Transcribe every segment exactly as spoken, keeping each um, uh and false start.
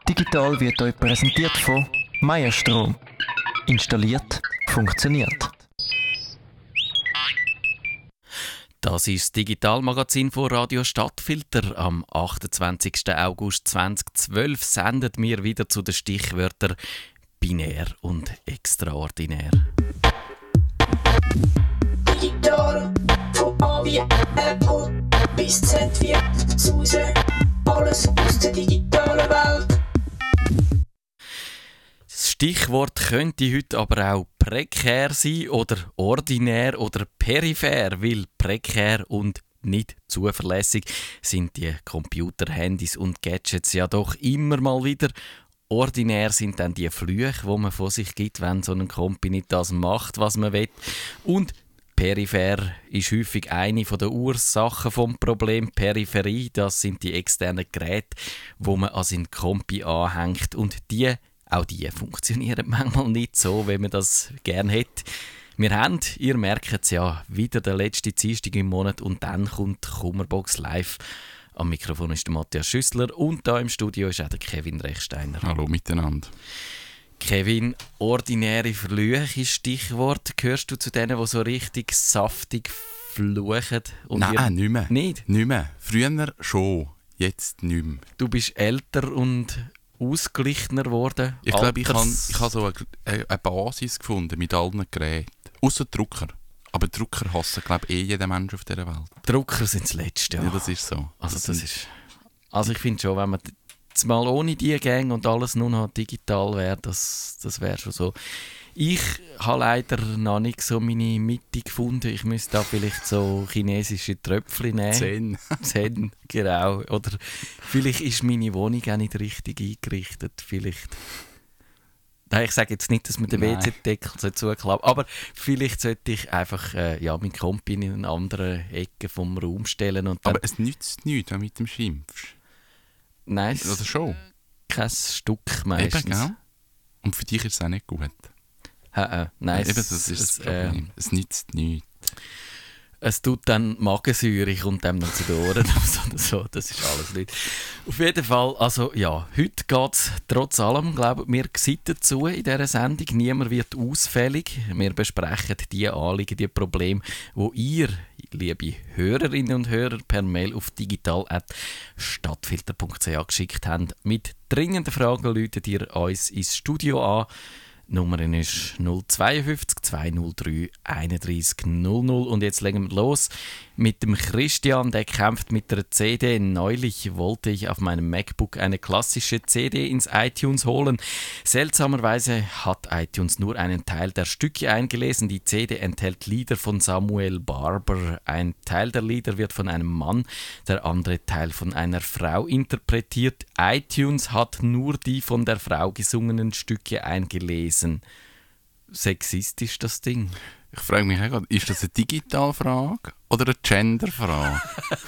Digital wird euch präsentiert von Meierstrom. Installiert, funktioniert. Das ist das Digitalmagazin von Radio Stadtfilter. Am achtundzwanzigsten August zweitausendzwölf sendet wir wieder zu den Stichwörtern binär und extraordinär. Digital, von A wie Apple bis Z wie Suse, alles aus der digitalen Welt. Das Stichwort könnte heute aber auch prekär sein oder ordinär oder peripher, weil prekär und nicht zuverlässig sind die Computer, Handys und Gadgets ja doch immer mal wieder. Ordinär sind dann die Flüche, die man von sich gibt, wenn so ein Kompi nicht das macht, was man will. Und peripher ist häufig eine der Ursachen des Problems. Peripherie, das sind die externen Geräte, die man an seinen Kompi anhängt. Und die, auch die funktionieren manchmal nicht so, wie man das gerne hätte. Wir haben, ihr merkt es ja, wieder den letzten Dienstag im Monat und dann kommt Kummerbox live. Am Mikrofon ist der Matthias Schüssler und da im Studio ist auch der Kevin Rechsteiner. Hallo miteinander. Kevin, ordinäre Flüche ist Stichwort. Gehörst du zu denen, die so richtig saftig fluchen? Und Nein, nicht mehr. Nicht? Nicht mehr. Früher schon, jetzt nicht mehr. Du bist älter und ausgeglichener geworden. Ich glaube, ich habe Alters- ich hab so eine, eine Basis gefunden mit allen Geräten. Ausser Drucker. Aber Drucker hassen, glaube ich, eh jeder Mensch auf dieser Welt. Drucker sind das Letzte. Ja. Ja, das ist so. Also, Das das sind- ist, also ich finde schon, wenn man jetzt mal ohne die Gang und alles nur noch digital wäre, das, das wäre schon so. Ich habe leider noch nicht so meine Mitte gefunden. Ich müsste da vielleicht so chinesische Tröpfchen nehmen. Zehn. Zehn, genau. Oder vielleicht ist meine Wohnung auch nicht richtig eingerichtet. Vielleicht. Nein, ich sage jetzt nicht, dass man den Nein. W C-Deckel zuklappen sollte, aber vielleicht sollte ich einfach äh, ja, meinen Kompi in eine andere Ecke vom Raum stellen. Und dann, Aber es nützt nichts, wenn du mit dem schimpfst. nein, es- Oder schon? kein Stück meistens. Eben, gell? Und für dich ist es auch nicht gut. Äh, äh, nein, Eben, es, das ist das es, äh, Problem. Es nützt nichts. es tut dann Magensäure, kommt dem noch zu den Ohren oder so, das ist alles nicht. Auf jeden Fall, also ja, heute geht es trotz allem, glaube ich, wir sitzen zu in dieser Sendung, niemand wird ausfällig. Wir besprechen die Anliegen, die Probleme, die ihr, liebe Hörerinnen und Hörer, per Mail auf digital at stadtfilter punkt c h geschickt habt. Mit dringenden Fragen läutet ihr uns ins Studio an. Die Nummer ist null zwei fünf zwei null drei eins drei null null. Und jetzt legen wir los mit dem Christian, der kämpft mit der C D. Neulich wollte ich auf meinem MacBook eine klassische C D ins iTunes holen. Seltsamerweise hat iTunes nur einen Teil der Stücke eingelesen. Die C D enthält Lieder von Samuel Barber. Ein Teil der Lieder wird von einem Mann, der andere Teil von einer Frau interpretiert. iTunes hat nur die von der Frau gesungenen Stücke eingelesen. Sexistisch das Ding. Ich frage mich auch gerade, ist das eine Digitalfrage oder eine Genderfrage?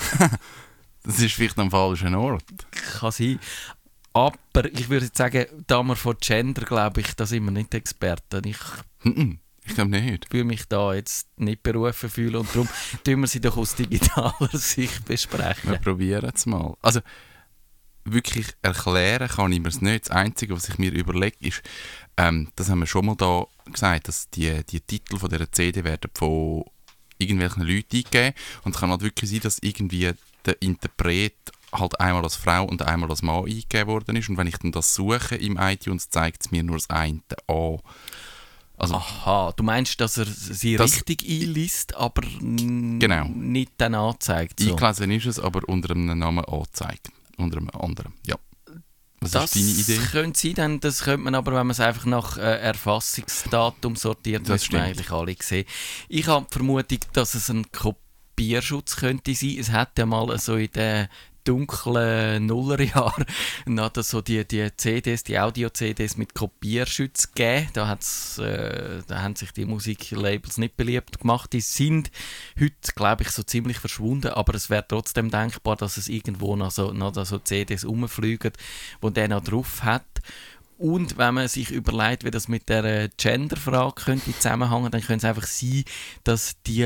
Das ist vielleicht am falschen Ort. Kann sein. Aber ich würde jetzt sagen, da wir von Gender, glaube ich, da sind wir nicht Experten. Ich Mhm. Ich glaube nicht. fühle mich da jetzt nicht berufen fühlen und darum tun wir sie doch aus digitaler Sicht besprechen. Wir probieren es mal. Also, wirklich erklären kann ich mir es nicht. Das Einzige, was ich mir überlege, ist, ähm, das haben wir schon mal da gesagt, dass die, die Titel von dieser C D werden von irgendwelchen Leuten eingegeben. Und es kann halt wirklich sein, dass irgendwie der Interpret halt einmal als Frau und einmal als Mann eingegeben worden ist. Und wenn ich dann das suche im iTunes, zeigt es mir nur das eine an. Also, Aha, du meinst, dass er sie Das- richtig einliest, aber n- Genau. nicht dann anzeigt? So. eingelesen ist es, aber unter einem Namen angezeigt. Unter einem anderen, ja. Was Das ist deine Idee? könnte sein, dann, das könnte man aber, wenn man es einfach nach äh, Erfassungsdatum sortiert, Das müsste man stimmt. eigentlich alle sehen. Ich habe die Vermutung, dass es ein Kopierschutz könnte sein. Es hat ja mal so in den dunklen Nullerjahren noch so die, die C Ds, die Audio-C Ds mit Kopierschutz gegeben. Da, hat's, äh, da haben sich die Musiklabels nicht beliebt gemacht. Die sind heute, glaube ich, so ziemlich verschwunden, aber es wäre trotzdem denkbar, dass es irgendwo noch so, noch so C Ds rumfliegen, wo der noch drauf hat. Und wenn man sich überlegt, wie das mit der Gender-Frage könnte zusammenhängen, dann könnte es einfach sein, dass die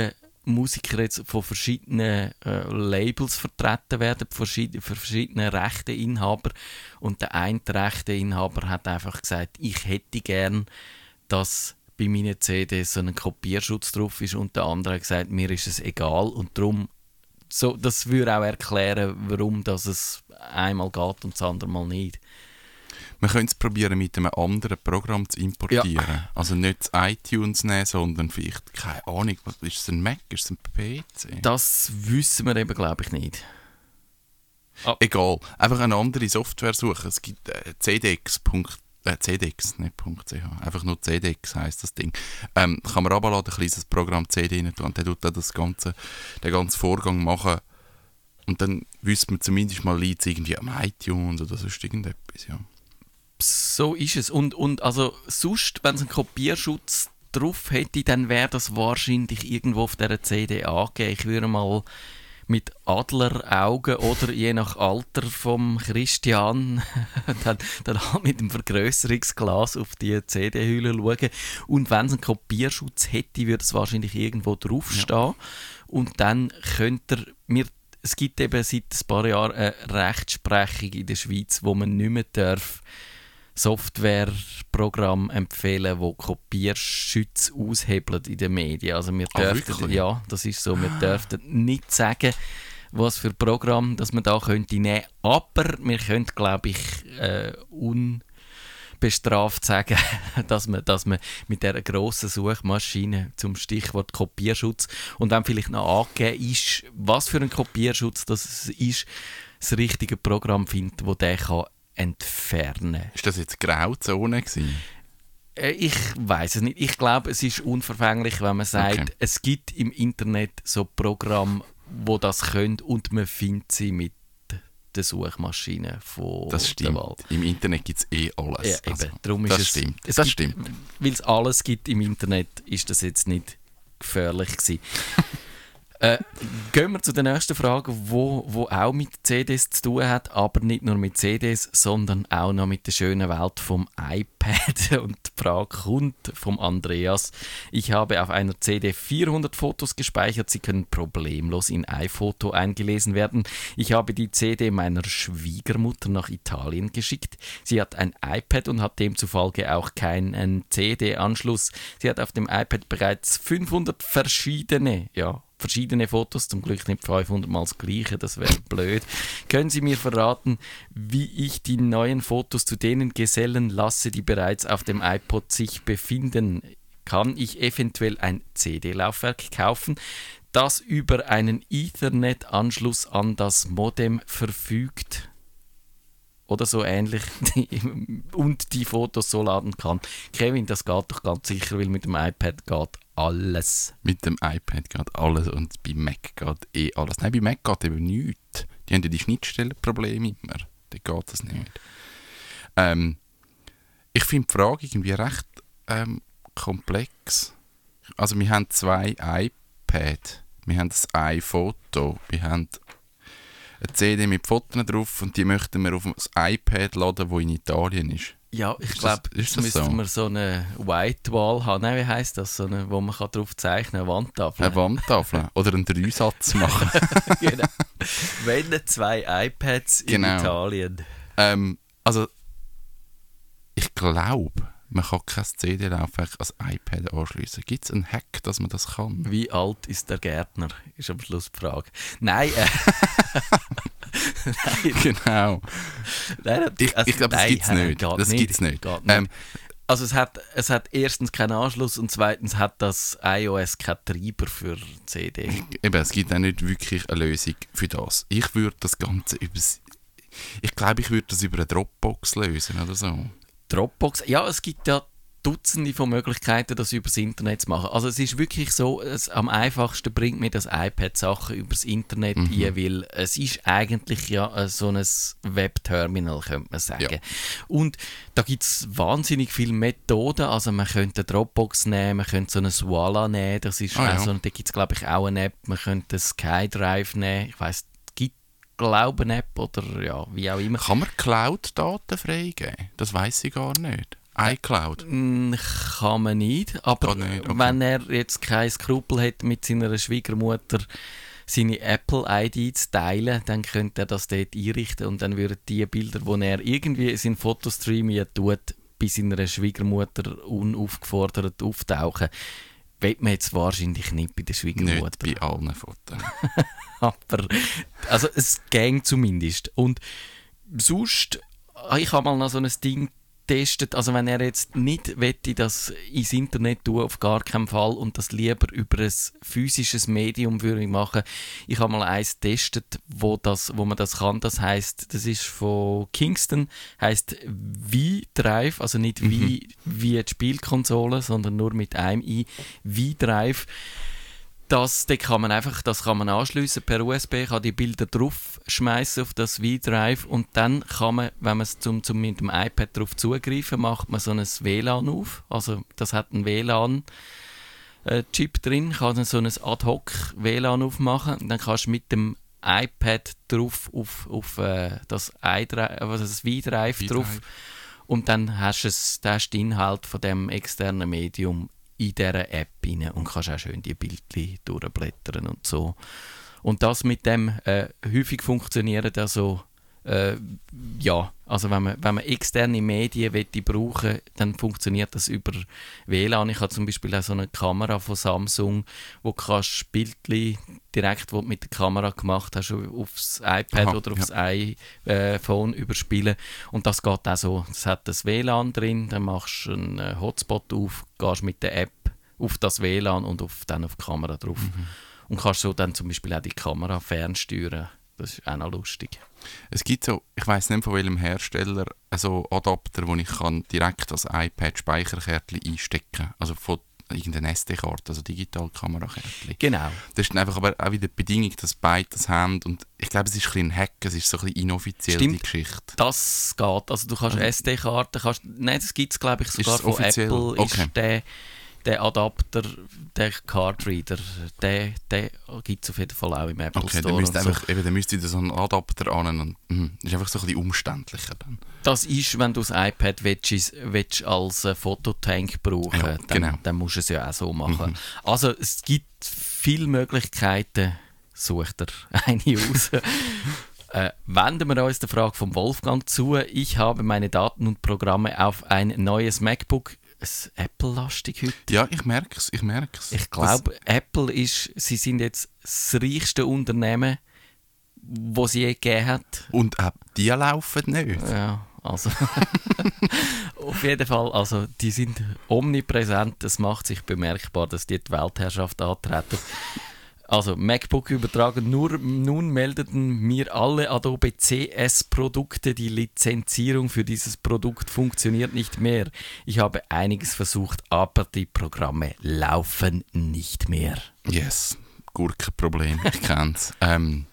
Musiker jetzt von verschiedenen äh, Labels vertreten werden, von verschiedenen Rechteinhaber. Und der eine Rechteinhaber hat einfach gesagt, ich hätte gern, dass bei meinen C Ds so ein Kopierschutz drauf ist, und der andere hat gesagt, mir ist es egal, und darum, so, das würde auch erklären, warum das es einmal geht und das andere Mal nicht. Man könnte es probieren, mit einem anderen Programm zu importieren. Ja. Also nicht das iTunes nehmen, sondern vielleicht, keine Ahnung, was, ist es ein Mac, ist es ein P C? Das wissen wir eben, glaube ich, nicht. Ah. Egal, einfach eine andere Software suchen. Es gibt äh, C D X. Äh, C D X, nicht .ch, einfach nur C D X heisst das Ding. Ähm, kann man runterladen, ein kleines Programm C D rein tun, und der tut dann das ganze, den ganzen Vorgang machen. Und dann wüsste man zumindest mal, liegt es irgendwie am iTunes oder sonst irgendetwas, ja. So ist es. Und, und also sonst, wenn es einen Kopierschutz drauf hätte, dann wäre das wahrscheinlich irgendwo auf dieser C D angegeben. Ich würde mal mit Adleraugen oder je nach Alter vom Christian dann, dann halt mit dem Vergrößerungsglas auf die C D-Hülle schauen. Und wenn es einen Kopierschutz hätte, würde es wahrscheinlich irgendwo draufstehen. Ja. Und dann könnte er mir, es gibt eben seit ein paar Jahren eine Rechtsprechung in der Schweiz, wo man nicht mehr darf Softwareprogramm empfehlen, die Kopierschütze aushebeln in den Medien. Also wir dürften, oh, ja, das ist so, wir dürften nicht sagen, was für Programm das man da könnte nehmen. Aber wir können, glaube ich, äh, unbestraft sagen, dass man, dass man mit dieser grossen Suchmaschine zum Stichwort Kopierschutz, und wenn vielleicht noch angegeben ist, was für ein Kopierschutz das ist, das richtige Programm findet, das der kann entfernen. Ist das jetzt Grauzone gewesen? Ich weiß es nicht. Ich glaube, es ist unverfänglich, wenn man sagt, okay, es gibt im Internet so Programme, wo das können, und man findet sie mit der Suchmaschine von das stimmt. der Wahl. Im Internet gibt es eh alles. Ja, also, Darum ist das es, stimmt. Es das gibt, stimmt. Weil es alles gibt im Internet, ist das jetzt nicht gefährlich gewesen. Äh, gehen wir zu der nächsten Frage, wo, wo auch mit C Ds zu tun hat, aber nicht nur mit C Ds, sondern auch noch mit der schönen Welt vom iPad. Und die Frage kommt vom Andreas. Ich habe auf einer C D vierhundert Fotos gespeichert. Sie können problemlos in iPhoto eingelesen werden. Ich habe die C D meiner Schwiegermutter nach Italien geschickt. Sie hat ein iPad und hat demzufolge auch keinen C D-Anschluss. Sie hat auf dem iPad bereits fünfhundert verschiedene, ja, verschiedene Fotos, zum Glück nicht fünfhundert Mal das gleiche, das wäre blöd. Können Sie mir verraten, wie ich die neuen Fotos zu denen gesellen lasse, die bereits auf dem iPod sich befinden? Kann ich eventuell ein C D-Laufwerk kaufen, das über einen Ethernet-Anschluss an das Modem verfügt? Oder so ähnlich und die Fotos so laden kann. Kevin, das geht doch ganz sicher, weil mit dem iPad geht alles. Mit dem iPad geht alles und bei Mac geht eh alles. Nein, bei Mac geht eben nichts. Die haben ja die Schnittstellenprobleme immer. Da geht das nicht. Ähm, ich finde die Frage irgendwie recht ähm, komplex. Also wir haben zwei iPads. Wir haben das iPhoto. Wir haben eine C D mit Fotos drauf und die möchten wir auf das iPad laden, das in Italien ist. Ja, ich glaube, jetzt müsste so? man so eine White Wall haben. Nein, wie heisst das? So eine, wo man drauf zeichnen kann, eine Wandtafel. Eine Wandtafel. Oder einen Dreisatz machen. Genau. Wenn zwei iPads in genau. Italien. Ähm, also, ich glaube, man kann kein C D-Laufwerk als iPad anschliessen. Gibt es einen Hack, dass man das kann? Wie alt ist der Gärtner? Ist am Schluss die Frage. Nein, äh. Nein. Genau. Nein, ich also, ich glaube, das gibt es nicht. Das nicht. Gibt's nicht. nicht. Ähm, also es hat, es hat erstens keinen Anschluss und zweitens hat das iOS keinen Treiber für C D. Eben, es gibt auch nicht wirklich eine Lösung für das. Ich würde das Ganze über... Ich glaube, ich würde das über eine Dropbox lösen oder so. Dropbox? Ja, es gibt ja Dutzende von Möglichkeiten, das übers Internet zu machen. Also es ist wirklich so, es, am einfachsten bringt mir das iPad Sachen übers Internet mhm. ein, weil es ist eigentlich ja so ein Webterminal, könnte man sagen. Ja. Und da gibt es wahnsinnig viele Methoden. Also man könnte eine Dropbox nehmen, man könnte so eine Swala nehmen, das ist ah, also, ja. da gibt es glaube ich auch eine App, man könnte SkyDrive nehmen, ich weiss, glaube eine App oder ja, wie auch immer. Kann man Cloud-Daten freigeben? Das weiss ich gar nicht. iCloud? Mm, Kann man nicht, aber Kann nicht, okay. wenn er jetzt kein Skrupel hat, mit seiner Schwiegermutter seine Apple-I D zu teilen, dann könnte er das dort einrichten und dann würden die Bilder, die er irgendwie in seinen Fotostream ja tut, bei seiner Schwiegermutter unaufgefordert auftauchen. Weiß man jetzt wahrscheinlich nicht bei der Schwiegermutter. Nicht bei allen Fotos. Aber also es ging zumindest. Und sonst, ich habe mal noch so ein Ding getestet, also wenn er jetzt nicht wette, das ins Internet tun, auf gar keinen Fall, und das lieber über ein physisches Medium würde ich machen. Ich habe mal eins getestet, wo, das, wo man das kann. Das heisst, das ist von Kingston, heisst V-Drive, also nicht Mhm. wie, wie die Spielkonsole, sondern nur mit einem I, V-Drive. Das, das kann man einfach, das kann man anschliessen per U S B, kann die Bilder draufschmeißen auf das V-Drive und dann kann man, wenn man es zum, zum mit dem iPad drauf zugreifen, macht man so ein W L A N auf. Also das hat einen W L A N-Chip drin, kann dann so ein Ad-Hoc-W L A N aufmachen und dann kannst du mit dem iPad drauf auf, auf äh, das, iDrive, also das V-Drive drauf und dann hast du es, den hast du den Inhalt von dem externen Medium in dieser App rein und kannst auch schön die Bildchen durchblättern und so. Und das mit dem äh, häufig funktioniert also äh, ja, also wenn man, wenn man externe Medien möchte brauchen, dann funktioniert das über W L A N. Ich habe zum Beispiel auch so eine Kamera von Samsung, wo du kannst Bildchen direkt, wo du mit der Kamera gemacht hast, aufs iPad Aha, oder aufs ja. iPhone überspielen. Und das geht auch so. Es hat das W L A N drin, dann machst du einen Hotspot auf, gehst mit der App auf das W L A N und auf, dann auf die Kamera drauf. Mhm. Und kannst so dann zum Beispiel auch die Kamera fernsteuern. Das ist auch noch lustig. Es gibt so, ich weiss nicht von welchem Hersteller, so Adapter, wo ich kann direkt das iPad Speicherkärtchen einstecken kann. Also von irgendeiner S D-Karte, also Digitalkamerakärtchen. Genau. Das ist dann einfach aber auch wieder die Bedingung, dass beide das haben. Und ich glaube, es ist ein bisschen ein Hack, es ist so ein bisschen inoffiziell, Stimmt. die Geschichte. Das geht. Also du kannst Also- S D-Karten, kannst, nein, das gibt es glaube ich sogar es von offiziell? Apple, Okay. ist der, der Adapter, der Cardreader, der, der gibt es auf jeden Fall auch im Apple Okay, Store. dann müsste und so. einfach, eben, dann müsste da so einen Adapter an und mh, das ist einfach so ein bisschen umständlicher dann. Das ist, wenn du das iPad willst, willst als äh, Fototank brauchen, Ja, dann, genau. dann musst du es ja auch so machen. Mhm. Also es gibt viele Möglichkeiten, sucht er eine aus. Äh, wenden wir uns der Frage von Wolfgang zu. Ich habe meine Daten und Programme auf ein neues MacBook. Es Apple-lastig heute. Ja, ich merke es, ich merke es. Ich glaube, Apple ist, sie sind jetzt das reichste Unternehmen, das sie je gegeben hat. Und auch die laufen nicht. Ja, also auf jeden Fall, also die sind omnipräsent, es macht sich bemerkbar, dass die die Weltherrschaft antreten. Also MacBook übertragen, nur, nun meldeten mir alle Adobe C S-Produkte, die Lizenzierung für dieses Produkt funktioniert nicht mehr. Ich habe einiges versucht, aber die Programme laufen nicht mehr. Yes, Gurkenproblem, ich kenne es. ähm,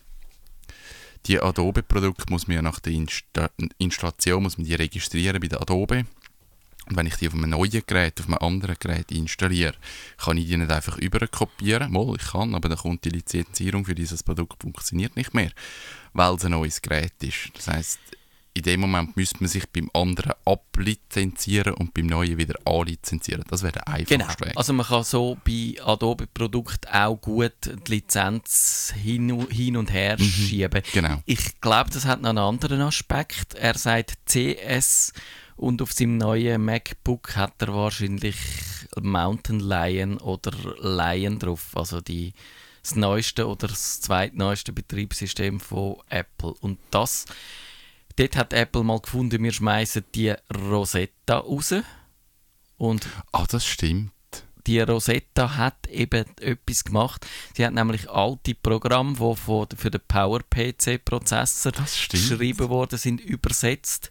die Adobe-Produkte muss man ja nach der Insta- Installation muss man die registrieren bei der Adobe. Und wenn ich die auf einem neuen Gerät, auf einem anderen Gerät installiere, kann ich die nicht einfach überkopieren. Mal, ich kann, aber dann kommt die Lizenzierung für dieses Produkt funktioniert nicht mehr, weil es ein neues Gerät ist. Das heisst, in dem Moment müsste man sich beim anderen ablizenzieren und beim neuen wieder anlizenzieren. Das wäre der einfachste Genau, Weg. also man kann so bei Adobe-Produkten auch gut die Lizenz hin, hin und her Mhm. schieben. Genau. Ich glaube, das hat noch einen anderen Aspekt. Er sagt C S und auf seinem neuen MacBook hat er wahrscheinlich Mountain Lion oder Lion drauf, also die, das neueste oder das zweitneueste Betriebssystem von Apple. Und das, dort hat Apple mal gefunden, wir schmeißen die Rosetta raus. Und Ah, das stimmt. die Rosetta hat eben etwas gemacht. Sie hat nämlich alte Programme, die von, für den Power-P C-Prozessor Das stimmt. geschrieben worden sind, übersetzt.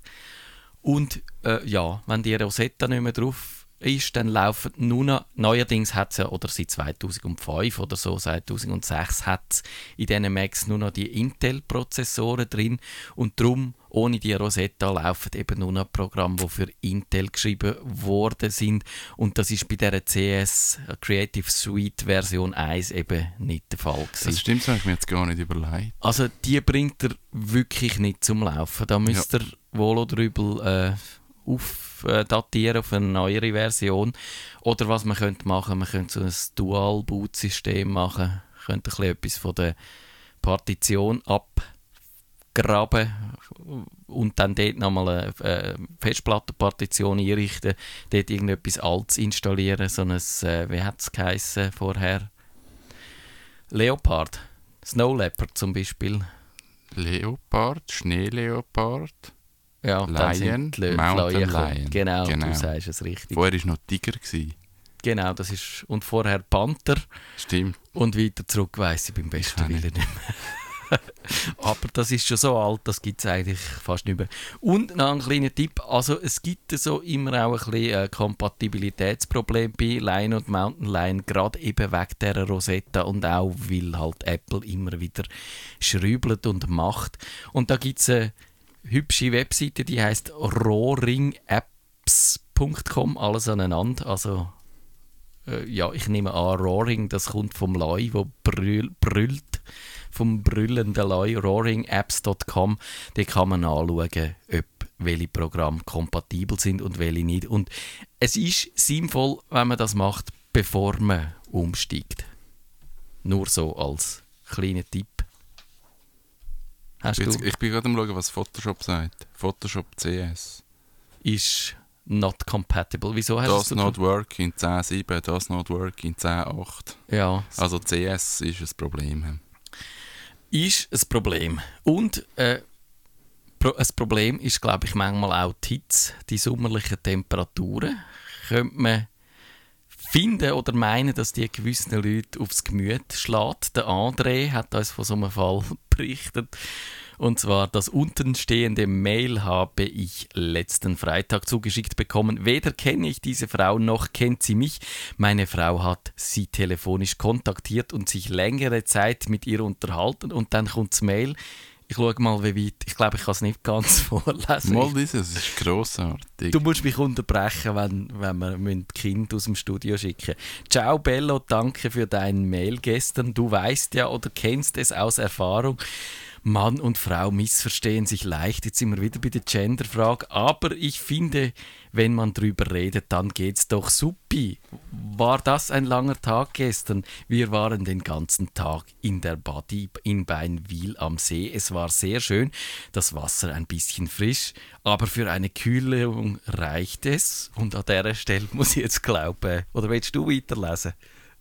Und äh, ja, wenn die Rosetta nicht mehr drauf ist, dann laufen nur noch, neuerdings hat es ja, oder seit zweitausendfünf oder so, zweitausendsechs hat es in diesen Macs nur noch die Intel-Prozessoren drin und darum, ohne die Rosetta, laufen eben nur noch Programme, die für Intel geschrieben worden sind und das ist bei dieser C S Creative Suite Version eins eben nicht der Fall gewesen. Das stimmt, das habe ich mir jetzt gar nicht überlegt. Also die bringt er wirklich nicht zum Laufen. Da müsst ihr wohl oder übel äh, aufdatieren auf eine neuere Version. Oder was man könnte machen, man könnte so ein Dual-Boot-System machen, man könnte ein bisschen etwas von der Partition abgraben und dann dort nochmal eine Festplattenpartition einrichten, dort irgendetwas Altes installieren, so ein, äh, wie hat es geheissen vorher? Leopard, Snow Leopard zum Beispiel. Leopard, Schneeleopard, Ja, dann Lion, sind die Lö- Mountain Flyer gekommen. Lion. Genau, Genau. du sagst es richtig. Vorher war noch Tiger. Gewesen. Genau, das ist, und vorher Panther Stimmt. und weiter zurück weiss ich beim besten Ich auch Willen nicht. nicht mehr. Aber das ist schon so alt, das gibt es eigentlich fast nicht mehr. Und noch ein kleiner Tipp, also es gibt so immer auch ein bisschen ein Kompatibilitätsproblem bei Lion und Mountain Lion, gerade eben wegen dieser Rosetta und auch, weil halt Apple immer wieder schrübelt und macht. Und da gibt es eine hübsche Webseite, die heisst rohring apps punkt com, alles aneinander, also äh, ja, ich nehme an, Roaring, das kommt vom Leu, wo brüll, brüllt, vom brüllenden Leu, roaring apps punkt com. Da kann man anschauen, ob welche Programme kompatibel sind und welche nicht. Und es ist sinnvoll, wenn man das macht, bevor man umsteigt. Nur so als kleiner Tipp. Hast Jetzt, du? ich bin gerade am schauen, was Photoshop sagt. Photoshop C S. Ist not compatible. Wieso hast Does du not work in zehn Punkt sieben, does not work in zehn Punkt acht. Ja, Also C S ist ein Problem. ist ein Problem. Und äh, pro, ein Problem ist, glaube ich, manchmal auch die Hitze, die sommerlichen Temperaturen. Könnte man finden oder meinen, dass die gewissen Leute aufs Gemüt schlägt. Der André hat uns von so einem Fall berichtet. Und zwar, das untenstehende Mail habe ich letzten Freitag zugeschickt bekommen. Weder kenne ich diese Frau, noch kennt sie mich. Meine Frau hat sie telefonisch kontaktiert und sich längere Zeit mit ihr unterhalten. Und dann kommt das Mail. Ich schaue mal, wie weit. Ich glaube, ich kann es nicht ganz vorlesen. Mal dieses, es ist grossartig. Du musst mich unterbrechen, wenn, wenn wir ein Kind aus dem Studio schicken. Ciao Bello, danke für dein Mail gestern. Du weißt ja oder kennst es aus Erfahrung. Mann und Frau missverstehen sich leicht. Jetzt sind wir wieder bei der Genderfrage. Aber ich finde, wenn man drüber redet, dann geht's doch supi. War das ein langer Tag gestern? Wir waren den ganzen Tag in der Body in Beinwil am See. Es war sehr schön, das Wasser ein bisschen frisch, aber für eine Kühlung reicht es. Und an dieser Stelle muss ich jetzt glauben, oder willst du weiterlesen?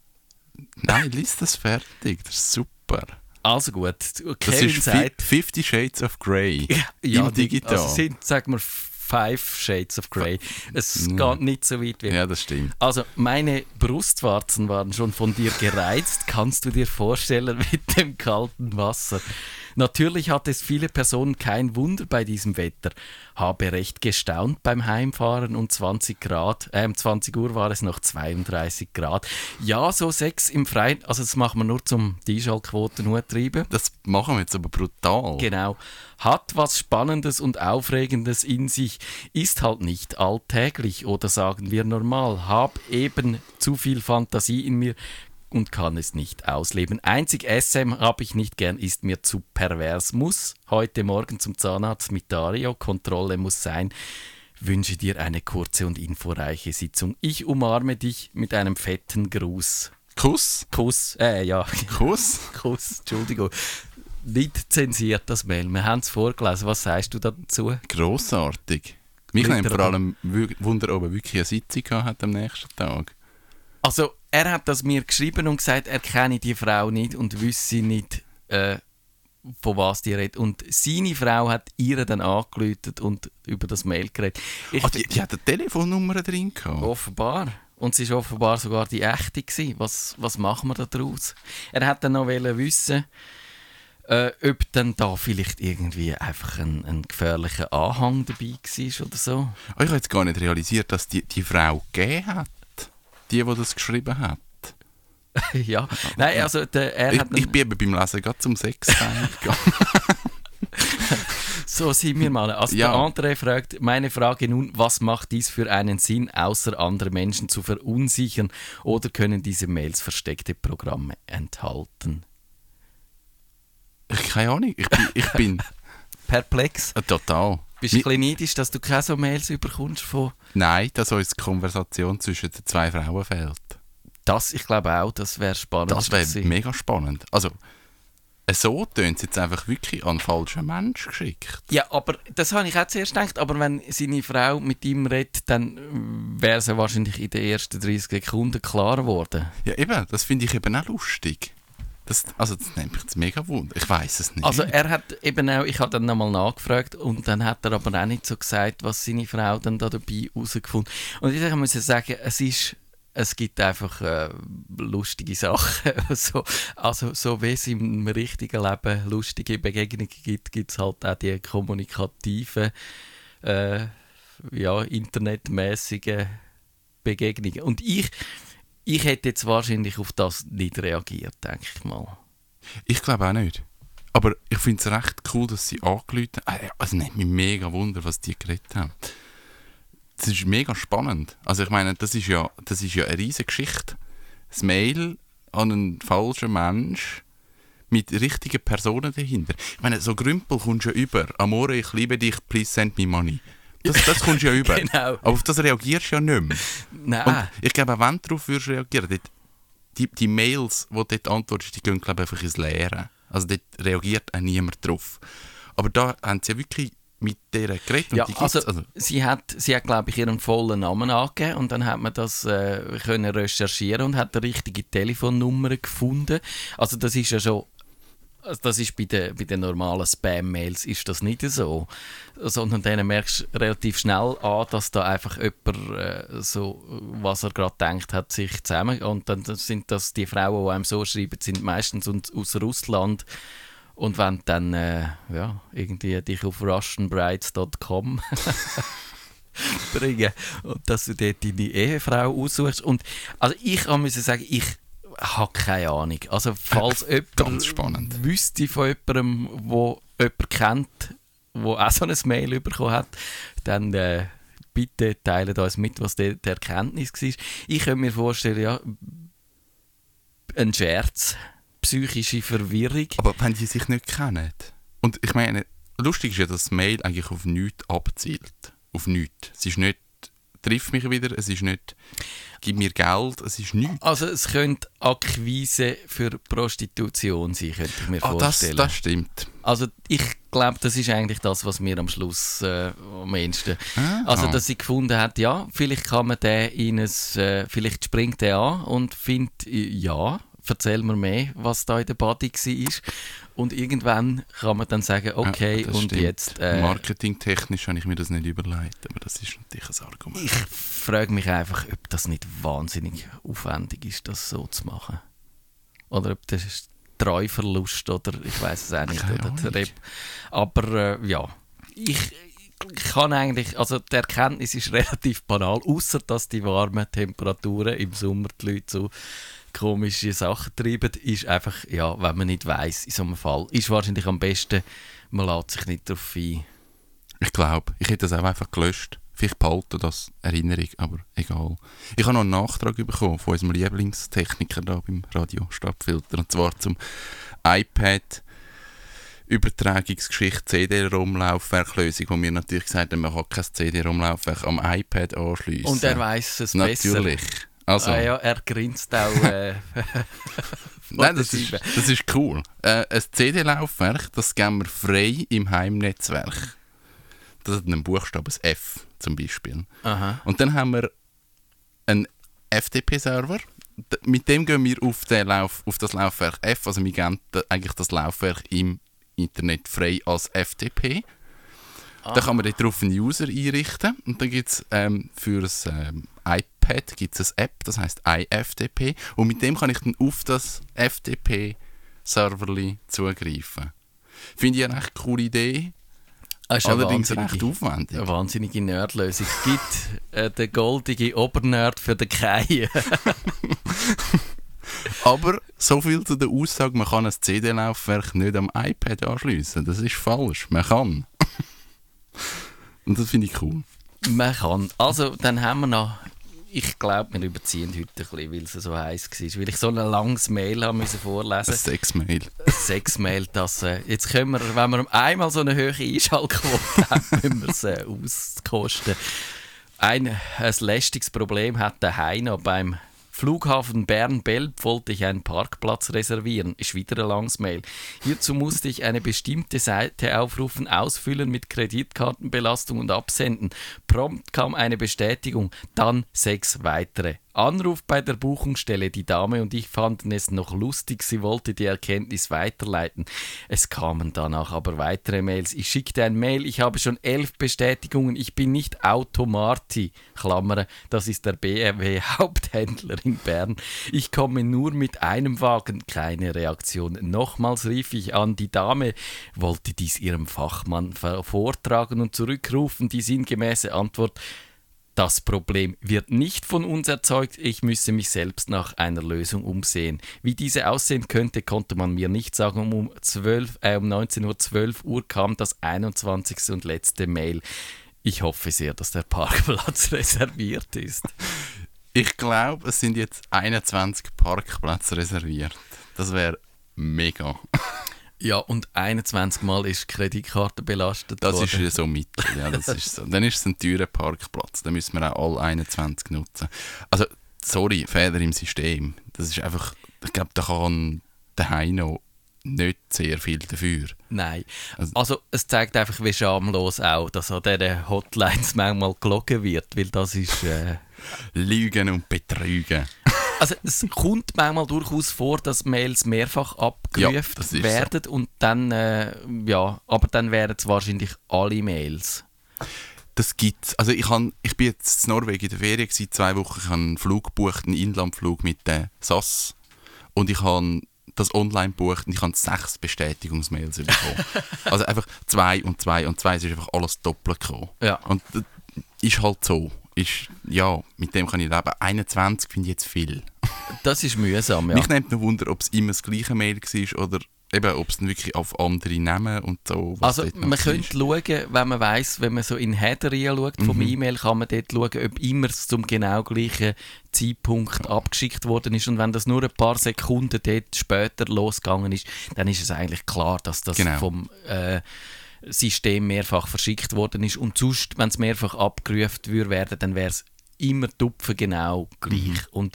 Nein, lies das fertig, das ist super. Also gut, Das Kevin ist sagt... Fifty Shades of Grey Ja, im die- Digital. Also sind, sagen wir, Five Shades of Grey. Es Ja. geht nicht so weit wie... Ja, das stimmt. Also, meine Brustwarzen waren schon von dir gereizt. Kannst du dir vorstellen, mit dem kalten Wasser? Natürlich hat es viele Personen kein Wunder bei diesem Wetter. Habe recht gestaunt beim Heimfahren und zwanzig Grad, äh, um zwanzig Uhr war es noch zweiunddreißig Grad. Ja, so sechs im Freien, also das machen wir nur zum die Einschaltquoten treiben. Das machen wir jetzt aber brutal. Genau. Hat was Spannendes und Aufregendes in sich, ist halt nicht alltäglich oder sagen wir normal. Hab eben zu viel Fantasie in mir und kann es nicht ausleben. Einzig S M habe ich nicht gern, ist mir zu pervers. Muss heute Morgen zum Zahnarzt mit Dario, Kontrolle muss sein. Wünsche dir eine kurze und inforeiche Sitzung. Ich umarme dich mit einem fetten Gruß. Kuss? Kuss, äh, ja, Kuss? Kuss, Entschuldigung. Nicht zensiert das Mail, wir haben es vorgelesen. Was sagst du dazu? Grossartig. Mich Leute nimmt vor allem wü- Wunder, ob er wirklich eine Sitzung gehabt hat am nächsten Tag. Also, er hat das mir geschrieben und gesagt, er kenne die Frau nicht und wüsste nicht, äh, von was die redet. Und seine Frau hat ihr dann angerufen und über das Mail geredet. Ich, Ah, die, die hat eine Telefonnummer drin gehabt. Offenbar. Und sie war offenbar sogar die echte gewesen. Was, was machen wir da draus? Er hat dann noch wollen wissen, äh, ob dann da vielleicht irgendwie einfach ein, ein gefährlicher Anhang dabei war oder so. Ah, ich habe jetzt gar nicht realisiert, dass die, die Frau gegeben hat. Die, die das geschrieben hat. Ja, nein, also der, er Ich, hat... ich bin eben beim Lesen gerade zum Sexteil gegangen. So sind wir mal. Also Ja. der André fragt, meine Frage nun, was macht dies für einen Sinn, außer andere Menschen zu verunsichern, oder können diese Mails versteckte Programme enthalten? Ich keine Ahnung. Ich bin, ich bin Perplex? äh, total. Bist du ein bisschen neidisch, dass du keine so Mails bekommst von... Nein, dass uns die Konversation zwischen den zwei Frauen fehlt. Das, ich glaube auch, das wäre spannend. Das wäre mega spannend. Also, so tönt es jetzt einfach wirklich an einen falschen Mensch geschickt. Ja, aber das habe ich auch zuerst gedacht. Aber wenn seine Frau mit ihm redet, dann wäre es ja wahrscheinlich in den ersten dreißig Sekunden klar geworden. Ja, eben, das finde ich eben auch lustig. Das, also, das nimmt mich jetzt mega wunder. Ich weiss es nicht. Also, er hat eben auch, ich habe dann nochmal nachgefragt und dann hat er aber auch nicht so gesagt, was seine Frau dann da dabei herausgefunden hat. Und ich muss sagen, es ist. Es gibt einfach äh, lustige Sachen. so, also, so wie es im richtigen Leben lustige Begegnungen gibt, gibt es halt auch die kommunikativen, äh, ja, internetmäßigen Begegnungen. Und ich, ich hätte jetzt wahrscheinlich auf das nicht reagiert, denke ich mal. Ich glaube auch nicht. Aber ich finde es recht cool, dass sie angerufen haben. Also, nimmt mich mega wunder, was die geredet haben. Das ist mega spannend. Also ich meine, das ist ja, das ist ja eine riesige Geschichte. Das Mail an einen falschen Mensch mit richtigen Personen dahinter. Ich meine, so Grümpel kommst du ja über. Amore, ich liebe dich, please send me money. Das, das kommst du ja über. Genau. Aber auf das reagierst du ja nicht mehr. Nein. Und ich glaube, wenn du darauf würdest reagieren, dort, die, die Mails, die du dort antwortest, die gehen, glaube ich, einfach ins Leere. Also dort reagiert auch niemand drauf. Aber da haben sie ja wirklich mit der geredet. Ja, die also, also sie hat, sie hat glaube ich, ihren vollen Namen angegeben und dann hat man das äh, können recherchieren und hat die richtige Telefonnummer gefunden. Also das ist ja schon, also das ist bei den, bei den normalen Spam-Mails ist das nicht so, sondern dann merkst du relativ schnell an, dass da einfach jemand äh, so, was er gerade denkt hat, sich zusammen, und dann sind das die Frauen, die einem so schreiben, sind meistens aus Russland. Und wenn du dann äh, ja, irgendwie dich auf russian brides dot com bringen und dass du dort deine Ehefrau aussuchst. Und also ich muss sagen, ich habe keine Ahnung. Also falls jemand wüsste von jemandem, wo jemand kennt, der auch so ein Mail bekommen hat, dann äh, bitte teilt uns mit, was die, die Erkenntnis war. Ich könnte mir vorstellen, ja, ein Scherz. Psychische Verwirrung. Aber wenn die sich nicht kennen. Und ich meine, lustig ist ja, dass das Mail eigentlich auf nichts abzielt. Auf nichts. Es ist nicht, triff mich wieder, es ist nicht, gib mir Geld, es ist nichts. Also es könnte Akquise für Prostitution sein, könnte ich mir ah, vorstellen. Das, das stimmt. Also ich glaube, das ist eigentlich das, was mir am Schluss äh, am ehesten... Ah, also dass sie gefunden hat, ja, vielleicht kann man den in ein, äh, vielleicht springt der an und findet, ja, erzähl mir mehr, was da in der Body war. Und irgendwann kann man dann sagen, okay, ja, und stimmt. jetzt... Äh, marketingtechnisch habe ich mir das nicht überlegt, aber das ist natürlich ein Argument. Ich frage mich einfach, ob das nicht wahnsinnig aufwendig ist, das so zu machen. Oder ob das ist Treuverlust oder ich weiß es auch nicht. Oder Rep- Aber äh, ja, ich, ich kann eigentlich, also die Erkenntnis ist relativ banal, außer dass die warmen Temperaturen im Sommer die Leute so komische Sachen treiben, ist einfach, ja, wenn man nicht weiss, in so einem Fall, ist wahrscheinlich am besten, man lässt sich nicht darauf ein. Ich glaube, ich hätte das auch einfach gelöscht. Vielleicht behalten das Erinnerung, aber egal. Ich habe noch einen Nachtrag bekommen von unserem Lieblingstechniker da beim Radio Stadtfilter, und zwar zum iPad Übertragungsgeschichte C D-ROM-Laufwerklösung, wo wir natürlich gesagt haben, man kann kein C D-ROM-Laufwerk am iPad anschliessen. Und er weiss es natürlich. besser. Also. Ah ja, er grinst auch. Äh, Nein, das ist, das ist cool. Äh, ein C D-Laufwerk, das geben wir frei im Heimnetzwerk. Das hat einen Buchstaben, das F zum Beispiel. Aha. Und dann haben wir einen F T P-Server. Mit dem gehen wir auf, den Lauf, auf das Laufwerk F. Also wir geben eigentlich das Laufwerk im Internet frei als F T P. Ah. Da kann man darauf einen User einrichten. Und dann gibt es ähm, für das ähm, iPad gibt's eine App, das heisst I F T P. Und mit dem kann ich dann auf das F T P-Serverli zugreifen. Finde ich eine recht coole Idee. Allerdings recht aufwendig. Eine wahnsinnige Nerdlösung. Es gibt äh, den goldigen Obernerd für den Kai. Aber so viel zu der Aussage, man kann ein C D-Laufwerk nicht am iPad anschliessen. Das ist falsch. Man kann. Und das finde ich cool. Man kann. Also, dann haben wir noch ich glaube, wir überziehen heute ein bisschen, weil es so heiß war. Weil ich so ein langes Mail haben müssen vorlesen. Ein Sexmail. Ein Sexmail, das... Äh, jetzt können wir, wenn wir einmal so eine hohe Einschaltquote haben, müssen wir es äh, auskosten. Ein, ein lästiges Problem hat der Heino beim Flughafen Bern-Belp wollte ich einen Parkplatz reservieren. Ist wieder ein langes Mail. Hierzu musste ich eine bestimmte Seite aufrufen, ausfüllen mit Kreditkartenbelastung und absenden. Prompt kam eine Bestätigung, dann sechs weitere. Anruf bei der Buchungsstelle. Die Dame und ich fanden es noch lustig, sie wollte die Erkenntnis weiterleiten. Es kamen danach aber weitere Mails. Ich schickte ein Mail, ich habe schon elf Bestätigungen, ich bin nicht Automarti, Klammern, das ist der B M W-Haupthändler in Bern. Ich komme nur mit einem Wagen, keine Reaktion. Nochmals rief ich an, die Dame wollte dies ihrem Fachmann vortragen und zurückrufen, die sinngemäße Antwort: Das Problem wird nicht von uns erzeugt, ich müsse mich selbst nach einer Lösung umsehen. Wie diese aussehen könnte, konnte man mir nicht sagen. Um, zwölf, äh, um neunzehn Uhr zwölf Uhr kam das einundzwanzigste und letzte Mail. Ich hoffe sehr, dass der Parkplatz reserviert ist. Ich glaube, es sind jetzt einundzwanzig Parkplätze reserviert. Das wäre mega. Ja, und einundzwanzig Mal ist die Kreditkarte belastet Das worden. ist ja so mittel, ja, das ist so. Dann ist es ein teurer Parkplatz, dann müssen wir auch alle einundzwanzig nutzen. Also, sorry, Fehler im System. Das ist einfach, ich glaube, da kann der Heino nicht sehr viel dafür. Nein, Also- also es zeigt einfach, wie schamlos auch, dass an diesen Hotlines manchmal gelogen wird, weil das ist... Äh Lügen und Betrügen. Also es kommt manchmal durchaus vor, dass Mails mehrfach abgerufen Ja, das ist werden und dann, äh, ja, aber dann wären es wahrscheinlich alle Mails. Das gibt's. Also ich, han, ich bin jetzt in Norwegen in der Ferien gewesen, zwei Wochen. Ich habe einen Flug gebucht, einen Inlandflug mit der S A S. Und ich habe das online gebucht und ich habe sechs Bestätigungsmails bekommen. Also einfach zwei und zwei und zwei. Es ist einfach alles doppelt gekommen. Ja. Und das ist halt so. Ist, ja, mit dem kann ich leben. einundzwanzig finde ich jetzt viel. Das ist mühsam, ja. Mich nimmt noch Wunder, ob es immer das gleiche Mail war oder eben, ob es dann wirklich auf andere Namen und so. Was Also dort noch man war. könnte schauen, wenn man weiss, wenn man so in den Header reinschaut vom Mhm. E-Mail, kann man dort schauen, ob immer es zum genau gleichen Zeitpunkt abgeschickt worden ist. Und wenn das nur ein paar Sekunden dort später losgegangen ist, dann ist es eigentlich klar, dass das Genau. vom äh, System mehrfach verschickt worden ist. Und sonst, wenn es mehrfach abgerufen würde werden, dann wäre es immer tupfen genau gleich. Mhm. Und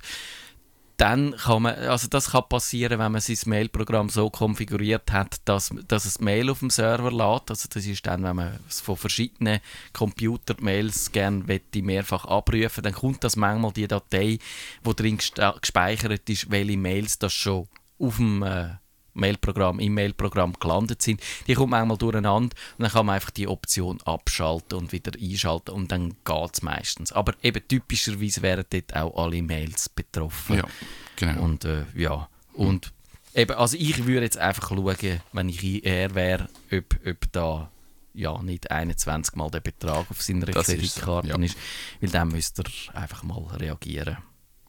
dann kann man, also das kann passieren, wenn man sein Mailprogramm so konfiguriert hat, dass, dass es Mail auf dem Server lädt. Also das ist dann, wenn man es von verschiedenen Computer-Mails gerne mehrfach abrufen, dann kommt das manchmal die Datei, wo drin gesta- gespeichert ist, welche Mails das schon auf dem äh, Mailprogramm, im Mailprogramm gelandet sind. Die kommt manchmal durcheinander und dann kann man einfach die Option abschalten und wieder einschalten und dann geht es meistens. Aber eben typischerweise wären dort auch alle Mails betroffen. Ja, genau. Und äh, ja, und eben, also ich würde jetzt einfach schauen, wenn ich er wäre, ob, ob da ja nicht einundzwanzig Mal der Betrag auf seiner Das ist so, Kreditkarte ja. ist, weil dann müsst ihr einfach mal reagieren.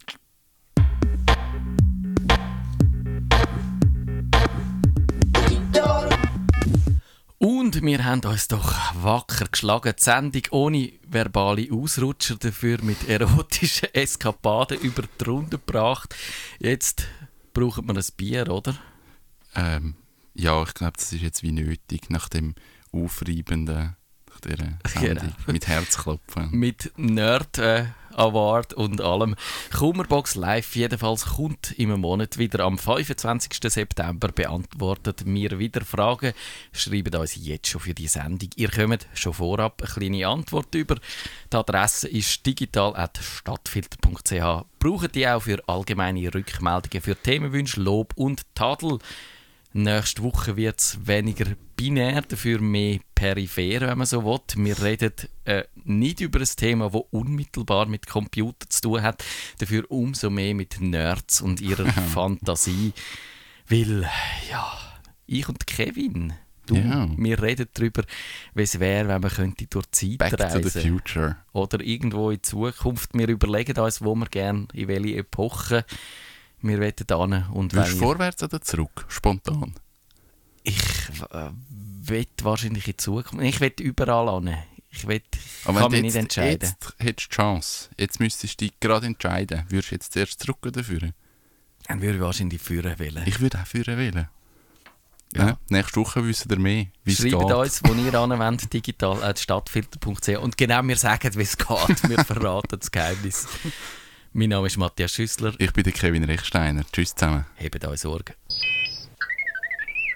Gitarre, Und wir haben uns doch wacker geschlagen. Die Sendung ohne verbale Ausrutscher, dafür mit erotischen Eskapaden über die Runde gebracht. Jetzt braucht man ein Bier, oder? Ähm, ja, ich glaube, das ist jetzt wie nötig nach dem aufreibenden, nach dieser Sendung Genau. mit Herzklopfen. Mit Nerd äh, Award und allem. Kummerbox Live jedenfalls kommt im Monat wieder am fünfundzwanzigsten September. Beantwortet mir wieder Fragen. Schreibt uns jetzt schon für die Sendung. Ihr kommt schon vorab eine kleine Antwort über. Die Adresse ist digital at stadtfilter punkt c h. Braucht die auch für allgemeine Rückmeldungen, für Themenwünsche, Lob und Tadel. Nächste Woche wird es weniger binär, dafür mehr peripher, wenn man so will. Wir reden äh, nicht über ein Thema, das unmittelbar mit Computer zu tun hat, dafür umso mehr mit Nerds und ihrer Fantasie. Weil, ja, ich und Kevin, du, Ja. wir reden darüber, wie es wäre, wenn man könnte durch die Zeit Back to reisen the future. oder irgendwo in Zukunft. Wir überlegen uns, wo wir gerne, in welche Epoche wir wollen hin. Und Willst du wenn- vorwärts oder zurück? Spontan. Ich äh, will wahrscheinlich in Zukunft. Ich will überall hin. Ich, will, ich Aber kann wenn mich du nicht jetzt, entscheiden. jetzt hättest du die Chance, jetzt müsstest du dich gerade entscheiden, würdest du jetzt zuerst zurück oder führen? Dann würde ich wahrscheinlich führen wollen. Ich würde auch führen wollen. Ja. Ja. Nächste Woche wissen wir mehr, wie es geht. Schreibt uns, wo ihr anwendet, digital at stadtfilter punkt c h und genau wir sagen, wie es geht. Wir verraten das Geheimnis. Mein Name ist Matthias Schüssler. Ich bin der Kevin Rechsteiner. Tschüss zusammen. Hebt euch Sorge.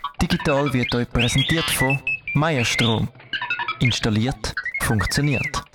Digital wird euch präsentiert von Meierstrom. Installiert, funktioniert.